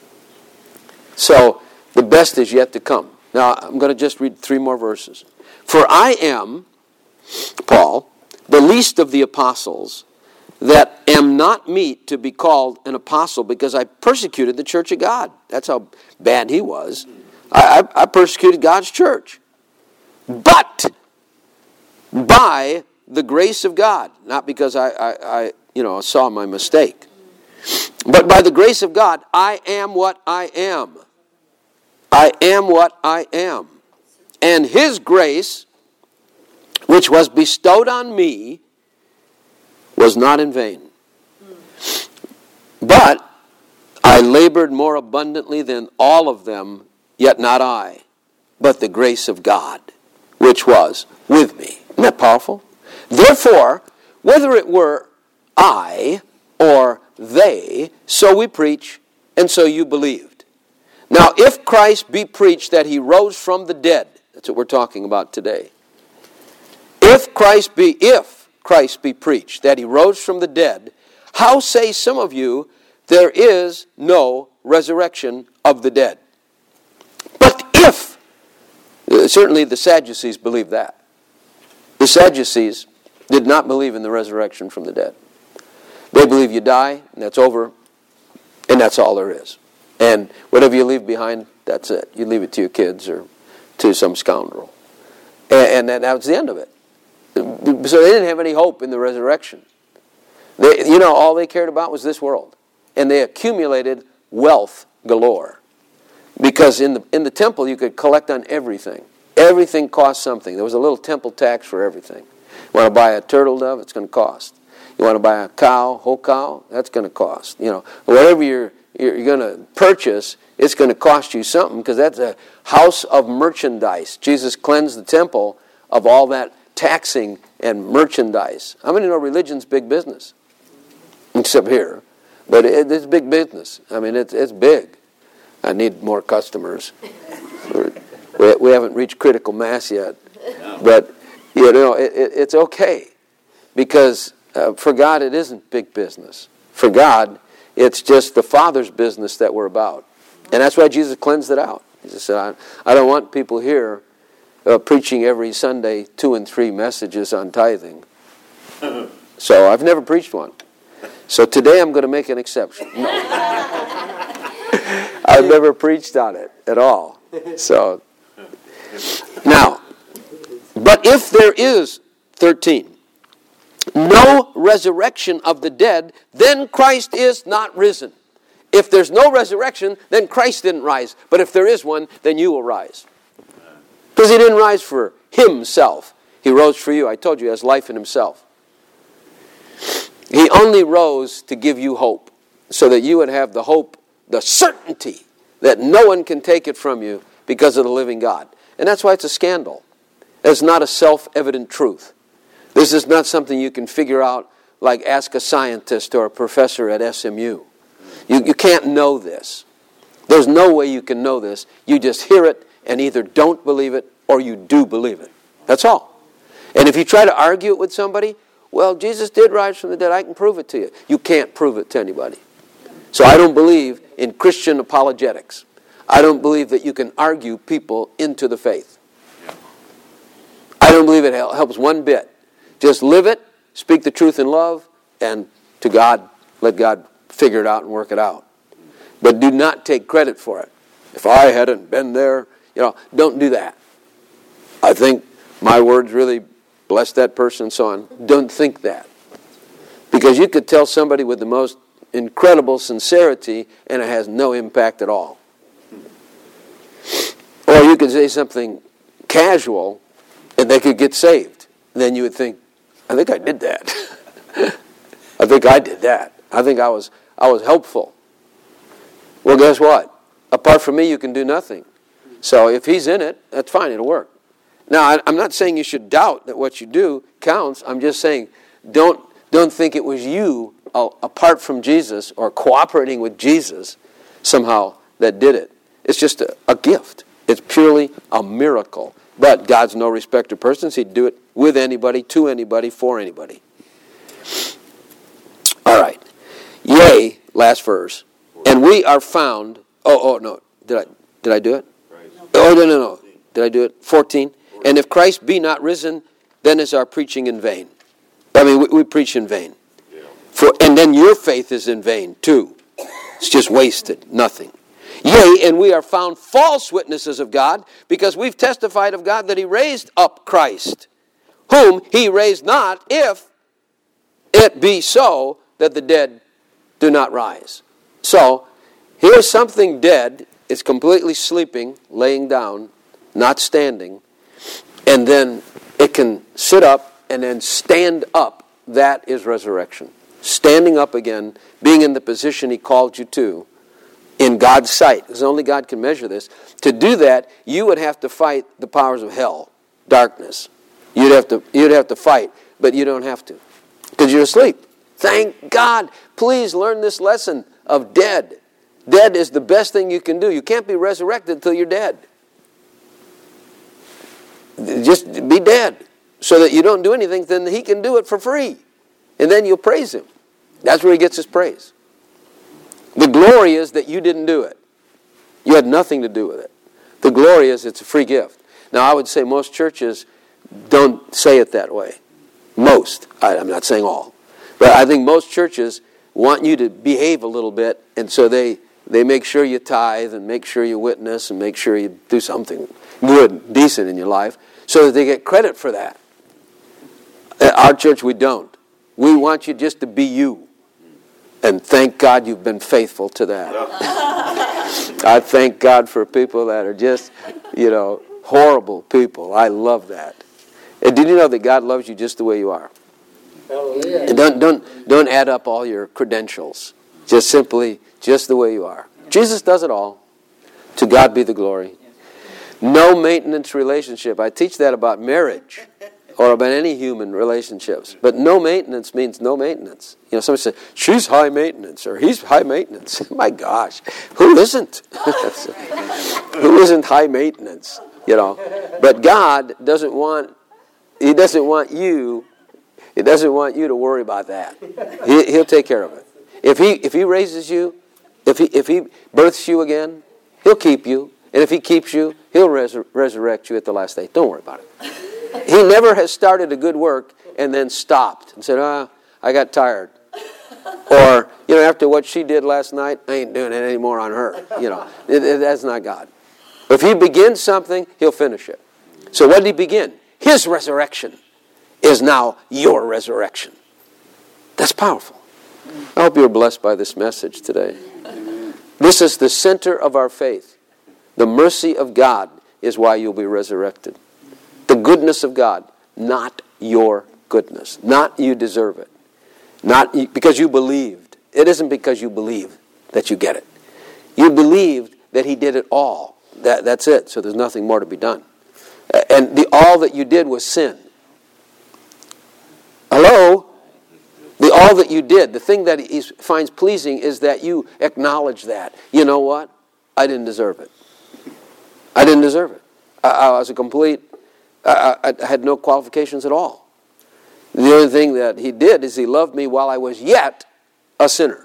So, the best is yet to come. Now, I'm going to just read three more verses. For I am, Paul, the least of the apostles, that am not meet to be called an apostle, because I persecuted the church of God. That's how bad he was. I, I, I persecuted God's church. But by the grace of God, not because I, I, I you know, saw my mistake, but by the grace of God, I am what I am. I am what I am. And his grace, which was bestowed on me, was not in vain. But I labored more abundantly than all of them, yet not I, but the grace of God, which was with me. Isn't that powerful? Therefore, whether it were I or they, so we preach, and so you believed. Now, if Christ be preached that he rose from the dead, That's what we're talking about today. If Christ be, if Christ be preached, that he rose from the dead, how say some of you there is no resurrection of the dead? But if, certainly the Sadducees believed that. The Sadducees did not believe in the resurrection from the dead. They believe you die, and that's over, and that's all there is. And whatever you leave behind, that's it. You leave it to your kids or to some scoundrel. And, and that was the end of it. So they didn't have any hope in the resurrection. They, you know, all they cared about was this world. And they accumulated wealth galore. Because in the in the temple you could collect on everything. Everything cost something. There was a little temple tax for everything. You want to buy a turtle dove, it's going to cost. You want to buy a cow, whole cow, that's going to cost. You know, whatever you're you're, you're going to purchase, it's going to cost you something because that's a house of merchandise. Jesus cleansed the temple of all that taxing and merchandise. How many know religion's big business? Except here. But it, it's big business. I mean, it's it's big. I need more customers. we, we haven't reached critical mass yet. But, you know, it, it, it's okay. Because uh, for God, it isn't big business. For God, it's just the Father's business that we're about. And that's why Jesus cleansed it out. He just said, I, I don't want people here uh, preaching every Sunday two and three messages on tithing. So I've never preached one. So today I'm going to make an exception. No. I've never preached on it at all. So, now, but if there is, thirteen, no resurrection of the dead, then Christ is not risen. If there's no resurrection, then Christ didn't rise. But if there is one, then you will rise. Because he didn't rise for himself. He rose for you. I told you, he has life in himself. He only rose to give you hope, so that you would have the hope, the certainty that no one can take it from you because of the living God. And that's why it's a scandal. It's not a self-evident truth. This is not something you can figure out like ask a scientist or a professor at S M U. You, you can't know this. There's no way you can know this. You just hear it and either don't believe it or you do believe it. That's all. And if you try to argue it with somebody, well, Jesus did rise from the dead. I can prove it to you. You can't prove it to anybody. So I don't believe in Christian apologetics. I don't believe that you can argue people into the faith. I don't believe it helps one bit. Just live it, speak the truth in love, and to God, let God figure it out and work it out. But do not take credit for it. If I hadn't been there, you know, don't do that. I think my words really bless that person and so on. Don't think that. Because you could tell somebody with the most incredible sincerity and it has no impact at all. Or you could say something casual and they could get saved. And then you would think, I think I did that. I think I did that. I think I was I was helpful. Well, guess what? Apart from me, you can do nothing. So if he's in it, that's fine. It'll work. Now, I'm not saying you should doubt that what you do counts. I'm just saying don't don't think it was you, uh, apart from Jesus, or cooperating with Jesus, somehow that did it. It's just a, a gift. It's purely a miracle. But God's no respecter of persons. He'd do it with anybody, to anybody, for anybody. All right. Yea, last verse. And we are found... Oh, oh, no. Did I, did I do it? Oh, no, no, no. Did I do it? fourteen. And if Christ be not risen, then is our preaching in vain. I mean, we, we preach in vain. For, and then your faith is in vain, too. It's just wasted. Nothing. Yea, and we are found false witnesses of God, because we've testified of God that he raised up Christ, whom he raised not, if it be so that the dead do not rise. So, here's something dead. It's completely sleeping, laying down, not standing. And then it can sit up and then stand up. That is resurrection. Standing up again, being in the position he called you to, in God's sight, because only God can measure this. To do that, you would have to fight the powers of hell, darkness. You'd have to, you'd have to fight, but you don't have to, because you're asleep. Thank God. Please learn this lesson of dead. Dead is the best thing you can do. You can't be resurrected until you're dead. Just be dead so that you don't do anything, then he can do it for free. And then you'll praise him. That's where he gets his praise. The glory is that you didn't do it. You had nothing to do with it. The glory is it's a free gift. Now, I would say most churches don't say it that way. Most. I, I'm not saying all. But I think most churches want you to behave a little bit, and so they, they make sure you tithe and make sure you witness and make sure you do something good, decent in your life, so that they get credit for that. At our church, we don't. We want you just to be you. And thank God you've been faithful to that. I thank God for people that are just, you know, horrible people. I love that. And did you know that God loves you just the way you are? Hallelujah. And don't, don't, don't add up all your credentials. Just simply, just the way you are. Jesus does it all. To God be the glory. No maintenance relationship. I teach that about marriage or about any human relationships. But no maintenance means no maintenance. You know, somebody says, she's high maintenance or he's high maintenance. My gosh, who isn't? Who isn't high maintenance? You know, but God doesn't want, he doesn't want you, he doesn't want you to worry about that. He, he'll take care of it. If he, if he raises you, if he, if he births you again, he'll keep you. And if he keeps you, he'll resur- resurrect you at the last day. Don't worry about it. He never has started a good work and then stopped and said, ah, oh, I got tired. Or, you know, after what she did last night, I ain't doing it anymore on her. You know, it, it, that's not God. If he begins something, he'll finish it. So what did he begin? His resurrection is now your resurrection. That's powerful. I hope you're blessed by this message today. This is the center of our faith. The mercy of God is why you'll be resurrected. The goodness of God, not your goodness. Not you deserve it. Not because you believed. It isn't because you believe that you get it. You believed that he did it all. That, that's it. So there's nothing more to be done. And the all that you did was sin. Hello? The all that you did, the thing that he finds pleasing is that you acknowledge that. You know what? I didn't deserve it. I didn't deserve it. I, I was a complete, I, I had no qualifications at all. The only thing that he did is he loved me while I was yet a sinner.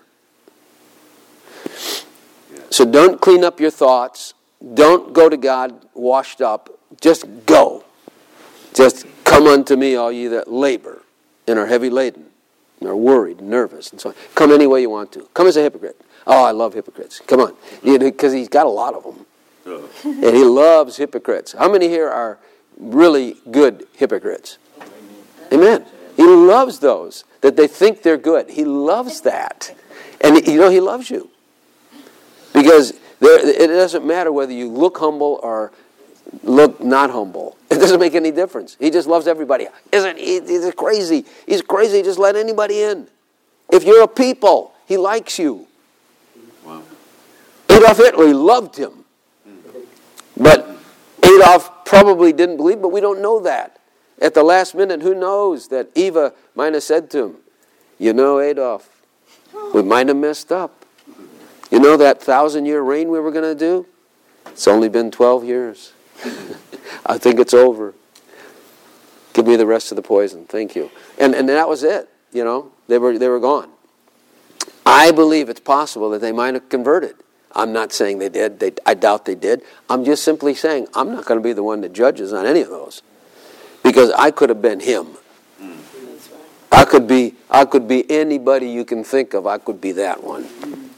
So don't clean up your thoughts. Don't go to God washed up. Just go. Just come unto me, all ye that labor and are heavy laden, and are worried and nervous and so on. Come any way you want to. Come as a hypocrite. Oh, I love hypocrites. Come on. Because he's got a lot of them. And he loves hypocrites. How many here are really good hypocrites? Amen. He loves those that they think they're good. He loves that. And you know, he loves you. Because there, it doesn't matter whether you look humble or look not humble. It doesn't make any difference. He just loves everybody. Isn't he? He's crazy. He's crazy. Just let anybody in. If you're a people, he likes you. Wow. Adolf Hitler loved him. But Adolf probably didn't believe, but we don't know that. At the last minute, who knows that Eva might have said to him, you know, Adolf, we might have messed up. You know that thousand-year reign we were going to do? It's only been twelve years. I think it's over. Give me the rest of the poison. Thank you. And and that was it. You know, they were they were gone. I believe it's possible that they might have converted. I'm not saying they did. They, I doubt they did. I'm just simply saying I'm not going to be the one that judges on any of those, because I could have been him. I could be. I could be anybody you can think of. I could be that one.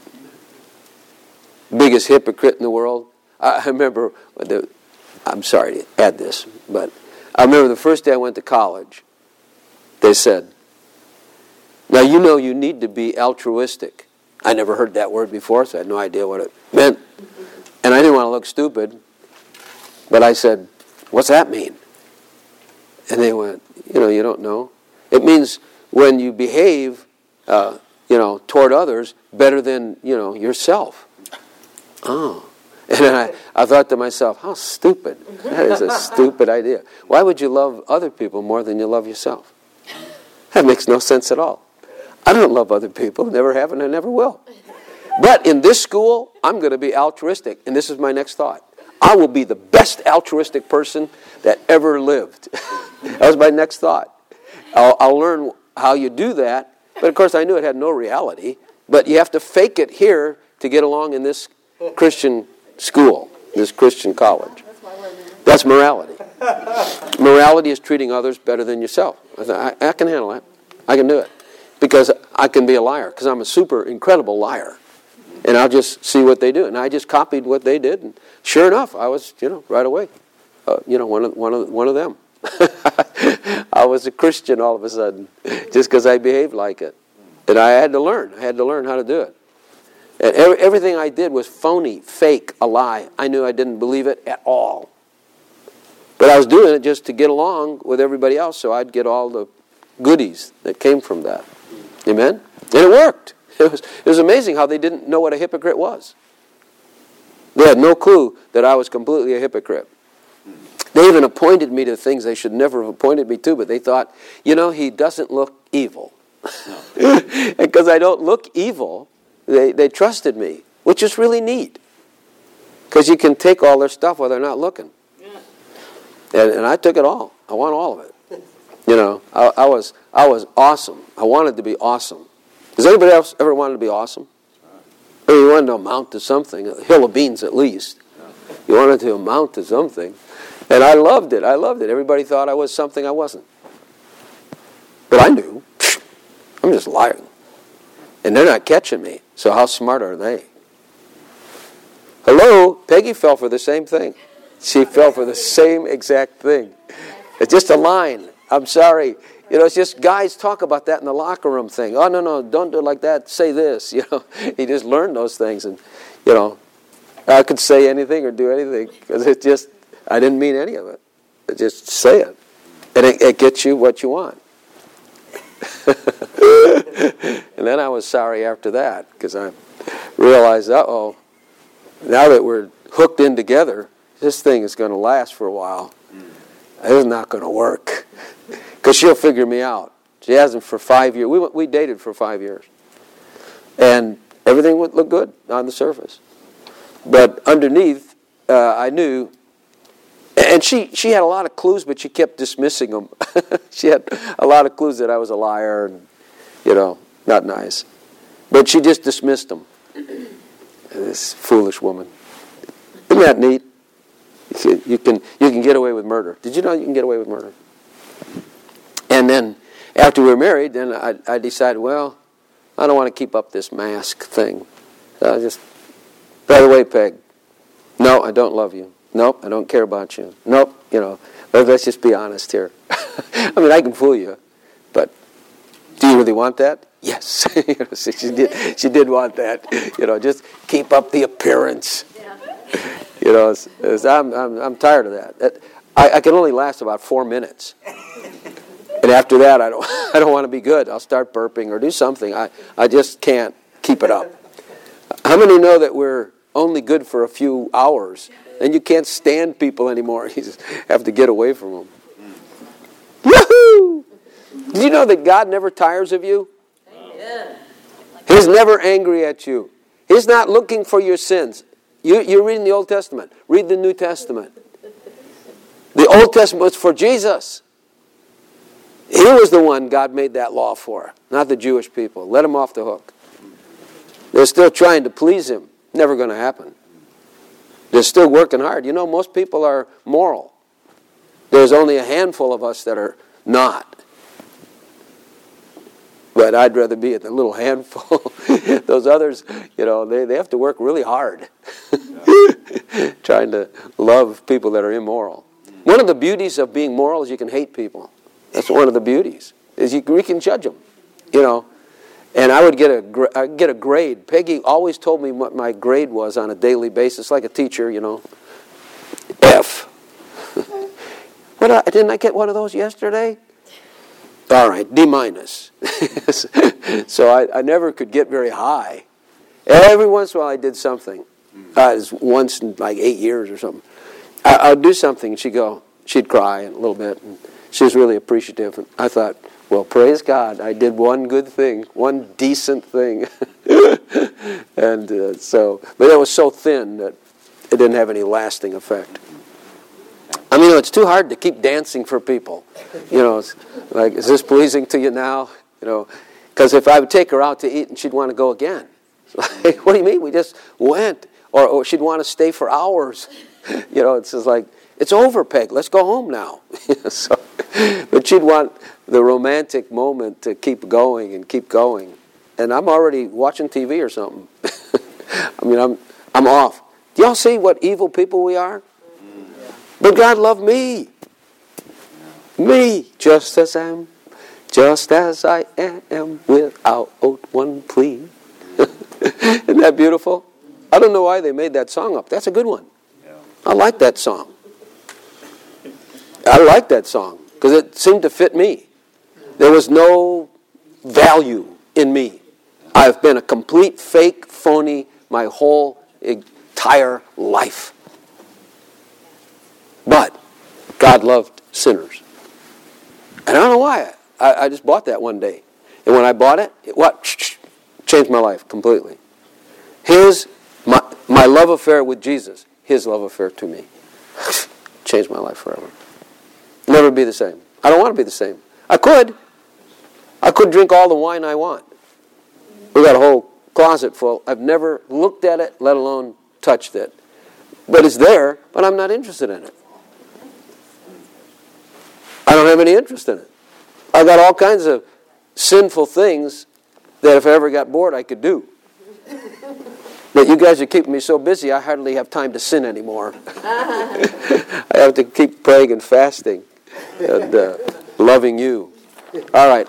Biggest hypocrite in the world. I remember. The, I'm sorry to add this, but I remember the first day I went to college. They said, "Now you know you need to be altruistic." I never heard that word before, so I had no idea what it meant. And I didn't want to look stupid. But I said, what's that mean? And they went, you know, you don't know. It means when you behave, uh, you know, toward others better than, you know, yourself. Oh. And then I, I thought to myself, how stupid. That is a stupid idea. Why would you love other people more than you love yourself? That makes no sense at all. I don't love other people, never have and I never will. But in this school, I'm going to be altruistic. And this is my next thought. I will be the best altruistic person that ever lived. That was my next thought. I'll, I'll learn how you do that. But of course I knew it had no reality. But you have to fake it here to get along in this Christian school, this Christian college. That's morality. Morality is treating others better than yourself. I, thought, I, I can handle that. I can do it. Because I can be a liar. Because I'm a super incredible liar. And I'll just see what they do. And I just copied what they did. And sure enough, I was, you know, right away, uh, you know, one of, one of, one of them. I was a Christian all of a sudden. Just because I behaved like it. And I had to learn. I had to learn how to do it. And every, everything I did was phony, fake, a lie. I knew I didn't believe it at all. But I was doing it just to get along with everybody else so I'd get all the goodies that came from that. Amen? And it worked. It was, it was amazing how they didn't know what a hypocrite was. They had no clue that I was completely a hypocrite. They even appointed me to things they should never have appointed me to, but they thought, you know, he doesn't look evil. And because I don't look evil, they, they trusted me, which is really neat. Because you can take all their stuff while they're not looking. And, and I took it all. I want all of it. You know, I, I was I was awesome. I wanted to be awesome. Does anybody else ever wanted to be awesome? I mean, you wanted to amount to something, a hill of beans at least. You wanted to amount to something. And I loved it. I loved it. Everybody thought I was something I wasn't. But I knew. I'm just lying. And they're not catching me. So how smart are they? Hello? Peggy fell for the same thing. She fell for the same exact thing. It's just a line. I'm sorry. You know, it's just guys talk about that in the locker room thing. Oh, no, no, don't do it like that. Say this. You know, he just learned those things. And, you know, I could say anything or do anything because it just, I didn't mean any of it. I just say it. And it, it gets you what you want. And then I was sorry after that because I realized, uh-oh, now that we're hooked in together, this thing is going to last for a while. This is not going to work. Because she'll figure me out. She hasn't for five years. We we dated for five years. And everything would look good on the surface. But underneath, uh, I knew, and she, she had a lot of clues, but she kept dismissing them. She had a lot of clues that I was a liar and, you know, not nice. But she just dismissed them. This foolish woman. Isn't that neat? You can you can get away with murder. Did you know you can get away with murder? And then after we were married, then I, I decided, well, I don't want to keep up this mask thing. So I just, by the way, Peg, no, I don't love you. Nope, I don't care about you. Nope, you know, let's just be honest here. I mean, I can fool you, but do you really want that? Yes. You know, she did. She did want that. You know, just keep up the appearance. You know, it's, it's, I'm, I'm I'm tired of that. I, I can only last about four minutes, and after that, I don't I don't want to be good. I'll start burping or do something. I, I just can't keep it up. How many know that we're only good for a few hours, and you can't stand people anymore? You just have to get away from them. Yahoo! Did you know that God never tires of you? He's never angry at you. He's not looking for your sins. You, you're reading the Old Testament. Read the New Testament. The Old Testament was for Jesus. He was the one God made that law for, not the Jewish people. Let him off the hook. They're still trying to please him. Never going to happen. They're still working hard. You know, most people are moral. There's only a handful of us that are not. But I'd rather be at the little handful. Those others, you know, they, they have to work really hard trying to love people that are immoral. One of the beauties of being moral is you can hate people. That's one of the beauties, is you, you can judge them, you know. And I would get a, I'd get a grade. Peggy always told me what my grade was on a daily basis, like a teacher, you know. F. What, uh, didn't I get one of those yesterday? All right, D minus. So I, I never could get very high. Every once in a while I did something. Uh, it was once in like eight years or something. I, I would do something and she'd go, she'd cry a little bit. And she was really appreciative. And I thought, well, praise God, I did one good thing, one decent thing. And uh, so, but it was so thin that it didn't have any lasting effect. I mean, it's too hard to keep dancing for people. You know, it's like, is this pleasing to you now? You know, because if I would take her out to eat and she'd want to go again. It's like, what do you mean? We just went. Or, or she'd want to stay for hours. You know, it's just like, it's over, Peg. Let's go home now. So, but she'd want the romantic moment to keep going and keep going. And I'm already watching T V or something. I mean, I'm I'm off. Do y'all see what evil people we are? But God loved me. Me, just as I am, just as I am, without one plea. Isn't that beautiful? I don't know why they made that song up. That's a good one. I like that song. I like that song because it seemed to fit me. There was no value in me. I've been a complete fake, phony my whole entire life. But God loved sinners. And I don't know why. I, I just bought that one day. And when I bought it, it what? Changed my life completely. His, my, my love affair with Jesus, His love affair to me, changed my life forever. Never be the same. I don't want to be the same. I could. I could drink all the wine I want. We got a whole closet full. I've never looked at it, let alone touched it. But it's there, but I'm not interested in it. I don't have any interest in it. I got all kinds of sinful things that if I ever got bored, I could do. But you guys are keeping me so busy, I hardly have time to sin anymore. I have to keep praying and fasting and uh, loving you. All right.